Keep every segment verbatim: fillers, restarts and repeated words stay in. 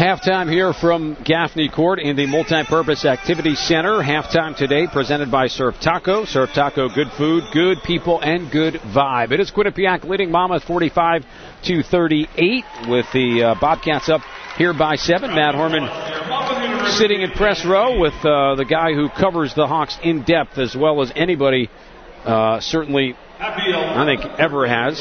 Halftime here from Gaffney Court in the Multi-Purpose Activity Center. Halftime today presented by Surf Taco. Surf Taco, good food, good people, and good vibe. It is Quinnipiac leading Monmouth forty-five to thirty-eight with the uh, Bobcats up here by seven. Matt Harmon sitting in press row with uh, the guy who covers the Hawks in depth as well as anybody uh, certainly, I think, ever has.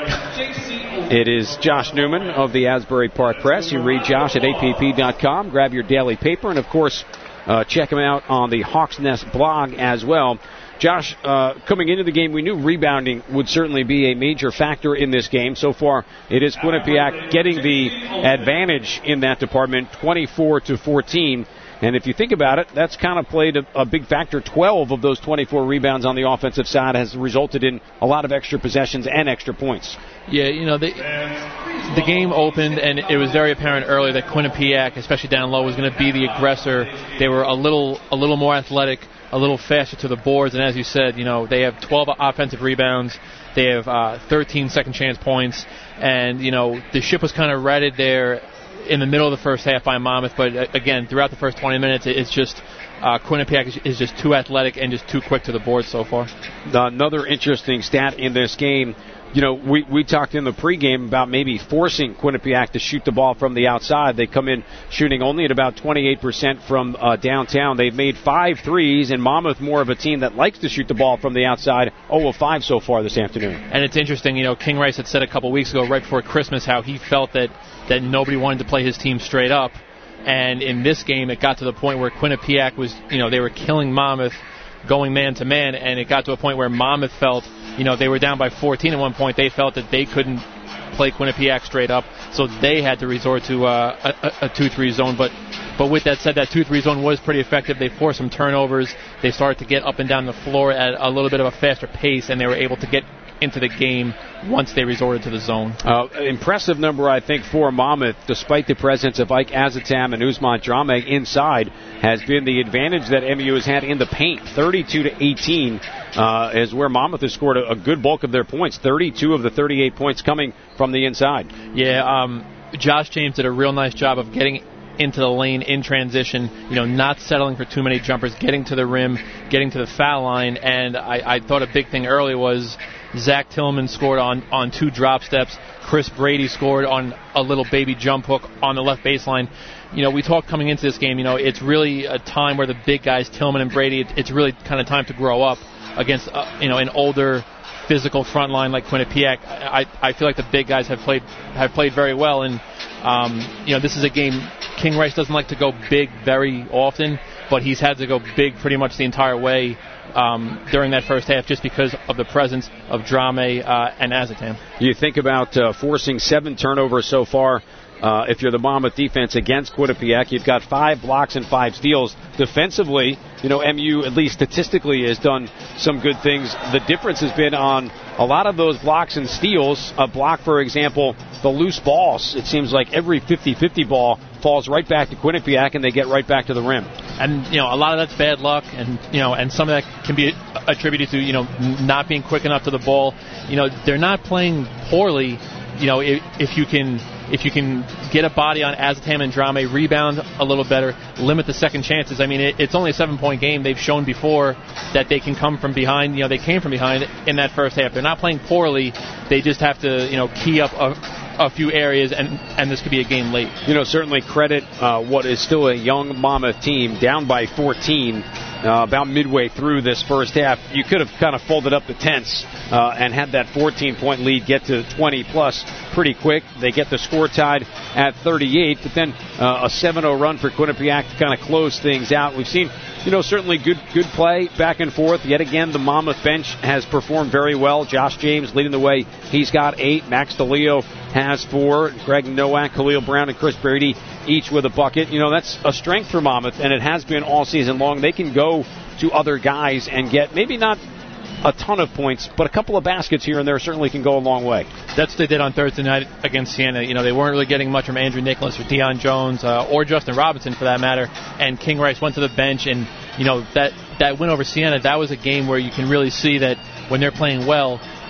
It is Josh Newman of the Asbury Park Press. You read Josh at A P P dot com. Grab your daily paper. And, of course, uh, check him out on the Hawks Nest blog as well. Josh, uh, coming into the game, we knew rebounding would certainly be a major factor in this game. So far, it is Quinnipiac getting the advantage in that department, twenty-four to fourteen. And if you think about it, that's kind of played a, a big factor. twelve of those twenty-four rebounds on the offensive side has resulted in a lot of extra possessions and extra points. Yeah, you know, the, the game opened, and it was very apparent earlier that Quinnipiac, especially down low, was going to be the aggressor. They were a little a little more athletic, a little faster to the boards, and as you said, you know, they have twelve offensive rebounds. They have uh, thirteen second chance points, and, you know, the ship was kind of righted there in the middle of the first half by Monmouth, but uh, again, throughout the first twenty minutes, it's just uh, Quinnipiac is, is just too athletic and just too quick to the board so far. Another interesting stat in this game, you know, we, we talked in the pregame about maybe forcing Quinnipiac to shoot the ball from the outside. They come in shooting only at about twenty-eight percent from uh, downtown. They've made five threes, and Monmouth more of a team that likes to shoot the ball from the outside, zero of five so far this afternoon. And it's interesting, you know, King Rice had said a couple weeks ago, right before Christmas, how he felt that that nobody wanted to play his team straight up. And in this game, it got to the point where Quinnipiac was, you know, they were killing Monmouth going man-to-man, and it got to a point where Monmouth felt, you know, they were down by fourteen at one point. They felt that they couldn't play Quinnipiac straight up, so they had to resort to uh, a, a two three zone. But but with that said, that two three zone was pretty effective. They forced some turnovers. They started to get up and down the floor at a little bit of a faster pace, and they were able to get into the game once they resorted to the zone. Uh, impressive number, I think, for Monmouth, despite the presence of Ike Azatam and Usman Drame inside, has been the advantage that M U has had in the paint. thirty-two to eighteen uh, is where Monmouth has scored a, a good bulk of their points. thirty-two of the thirty-eight points coming from the inside. Yeah, um, Josh James did a real nice job of getting into the lane in transition, you know, not settling for too many jumpers, getting to the rim, getting to the foul line, and I, I thought a big thing early was Zach Tillman scored on, on two drop steps. Chris Brady scored on a little baby jump hook on the left baseline. You know, we talked coming into this game, you know, it's really a time where the big guys, Tillman and Brady, it, it's really kind of time to grow up against, uh, you know, an older physical front line like Quinnipiac. I, I feel like the big guys have played have played very well, and, um, you know, this is a game King Rice doesn't like to go big very often, but he's had to go big pretty much the entire way Um, during that first half, just because of the presence of Drame uh, and Azatam. You think about uh, forcing seven turnovers so far. Uh, if you're the Monmouth defense against Quinnipiac, you've got five blocks and five steals. Defensively, you know, M U, at least statistically, has done some good things. The difference has been on a lot of those blocks and steals. A block, for example, the loose balls. It seems like every fifty-fifty ball falls right back to Quinnipiac, and they get right back to the rim. And, you know, a lot of that's bad luck, and, you know, and some of that can be attributed to, you know, not being quick enough to the ball. You know, they're not playing poorly. You know, if, if you can if you can get a body on Azatam and Drame, rebound a little better, limit the second chances. I mean, it, it's only a seven-point game. They've shown before that they can come from behind. You know, they came from behind in that first half. They're not playing poorly. They just have to, you know, key up a, a few areas, and, and this could be a game late. You know, certainly credit uh, what is still a young Monmouth team, down by fourteen. Uh, about midway through this first half, you could have kind of folded up the tents uh, and had that fourteen-point lead get to twenty plus pretty quick. They get the score tied at thirty-eight, but then uh, a seven oh run for Quinnipiac to kind of close things out. We've seen, you know, certainly good good play back and forth. Yet again, the Monmouth bench has performed very well. Josh James leading the way. He's got eight. Max DeLeo has four. Greg Nowak, Khalil Brown, and Chris Brady each with a bucket. You know, that's a strength for Monmouth, and it has been all season long. They can go to other guys and get maybe not a ton of points, but a couple of baskets here and there certainly can go a long way. That's what they did on Thursday night against Siena. You know, they weren't really getting much from Andrew Nicholas or Deion Jones uh, or Justin Robinson for that matter, and King Rice went to the bench, and, you know, that, that win over Siena, that was a game where you can really see that when they're playing well,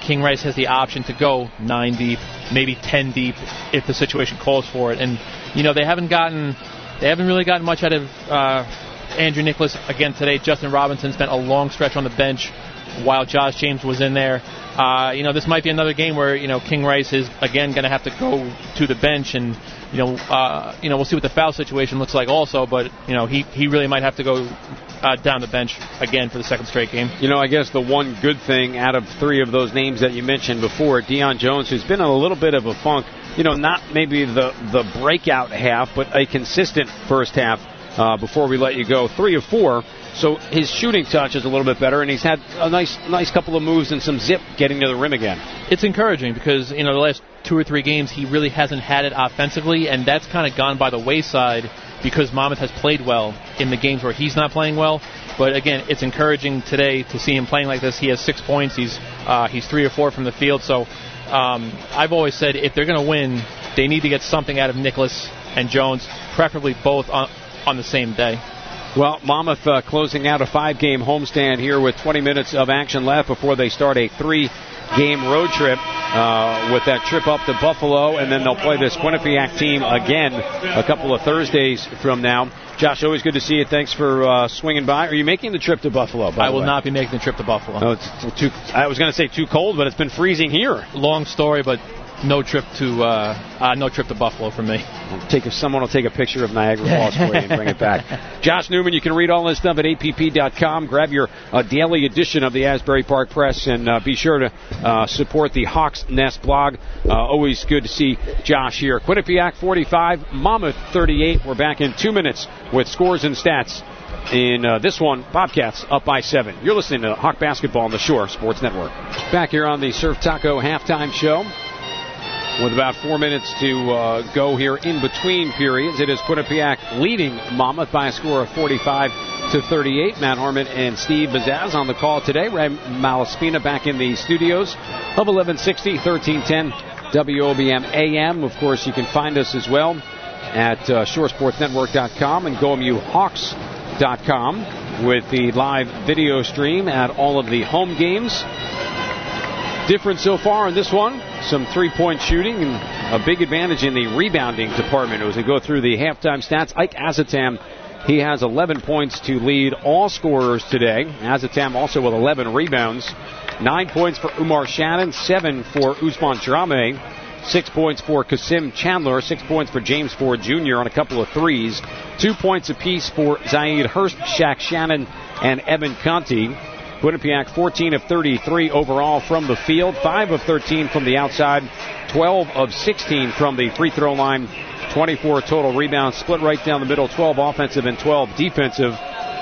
King Rice has the option to go nine deep, maybe ten deep if the situation calls for it. And, you know, they haven't gotten, they haven't really gotten much out of uh, Andrew Nicholas again today. Justin Robinson spent a long stretch on the bench while Josh James was in there. Uh, you know, this might be another game where, you know, King Rice is, again, going to have to go to the bench, and, you know, uh, you know, we'll see what the foul situation looks like also, but, you know, he, he really might have to go uh, down the bench again for the second straight game. You know, I guess the one good thing out of three of those names that you mentioned before, Deion Jones, who's been in a little bit of a funk, you know, not maybe the, the breakout half, but a consistent first half uh, before we let you go. Three of four. So his shooting touch is a little bit better, and he's had a nice nice couple of moves and some zip getting to the rim again. It's encouraging because, you know, the last two or three games he really hasn't had it offensively, and that's kind of gone by the wayside because Monmouth has played well in the games where he's not playing well. But, again, it's encouraging today to see him playing like this. He has six points. He's uh, he's three or four from the field. So um, I've always said if they're going to win, they need to get something out of Nicholas and Jones, preferably both on, on the same day. Well, Monmouth uh, closing out a five-game homestand here with twenty minutes of action left before they start a three-game road trip uh, with that trip up to Buffalo, and then they'll play this Quinnipiac team again a couple of Thursdays from now. Josh, always good to see you. Thanks for uh, swinging by. Are you making the trip to Buffalo, by I will the way? not be making the trip to Buffalo. No, it's too, I was going to say too cold, but it's been freezing here. Long story, but no trip to uh, uh, no trip to Buffalo for me. Take a, someone will take a picture of Niagara Falls for you and bring it back. Josh Newman, you can read all this stuff at A P P dot com. Grab your uh, daily edition of the Asbury Park Press, and uh, be sure to uh, support the Hawks Nest blog. Uh, always good to see Josh here. Quinnipiac forty-five, Monmouth thirty-eight. We're back in two minutes with scores and stats. In uh, this one, Bobcats up by seven. You're listening to Hawk Basketball on the Shore Sports Network. Back here on the Surf Taco halftime show. With about four minutes to uh, go here in between periods, it is Quinnipiac leading Monmouth by a score of forty-five to thirty-eight. Matt Harmon and Steve Bazaz on the call today. Ray Malaspina back in the studios of eleven sixty, thirteen ten W O B M A M. Of course, you can find us as well at uh, shore sports network dot com and go mu hawks dot com with the live video stream at all of the home games. Different so far in this one, some three-point shooting and a big advantage in the rebounding department. As we go through the halftime stats, Ike Azotam, he has eleven points to lead all scorers today. Azotam also with eleven rebounds. Nine points for Umar Shannon, seven for Usman Drame, six points for Kasim Chandler, six points for James Ford Junior on a couple of threes, two points apiece for Zaid Hurst, Shaq Shannon, and Evan Conti. Quinnipiac fourteen of thirty-three overall from the field, five of thirteen from the outside, twelve of sixteen from the free throw line, twenty-four total rebounds, split right down the middle, twelve offensive and twelve defensive,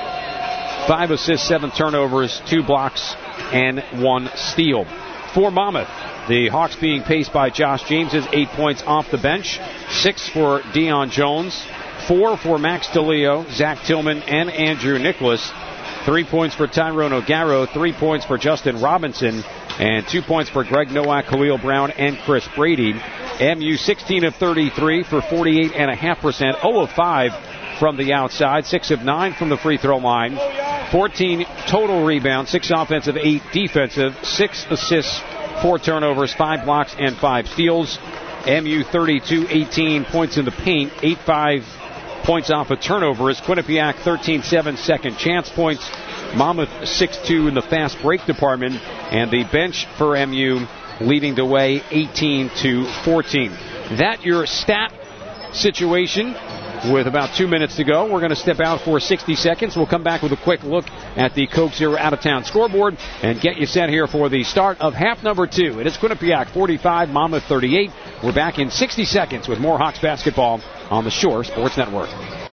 five assists, seven turnovers, two blocks, and one steal. For Monmouth, the Hawks being paced by Josh James's eight points off the bench, six for Deion Jones, four for Max DeLeo, Zach Tillman, and Andrew Nicholas. Three points for Tyrone O'Garo, three points for Justin Robinson, and two points for Greg Nowak, Khalil Brown, and Chris Brady. M U sixteen of thirty-three for forty-eight point five percent, zero of five from the outside, six of nine from the free throw line, fourteen total rebounds, six offensive, eight defensive, six assists, four turnovers, five blocks, and five steals. M U thirty-two eighteen points in the paint, eight five points off a turnover. Is Quinnipiac thirteen seven second chance points. Monmouth six two in the fast break department, and the bench for M U leading the way eighteen to fourteen. That your stat situation with about two minutes to go. We're going to step out for sixty seconds. We'll come back with a quick look at the Coke Zero out-of-town scoreboard and get you set here for the start of half number two. It is Quinnipiac forty-five, Monmouth thirty-eight. We're back in sixty seconds with more Hawks basketball on the Shore Sports Network.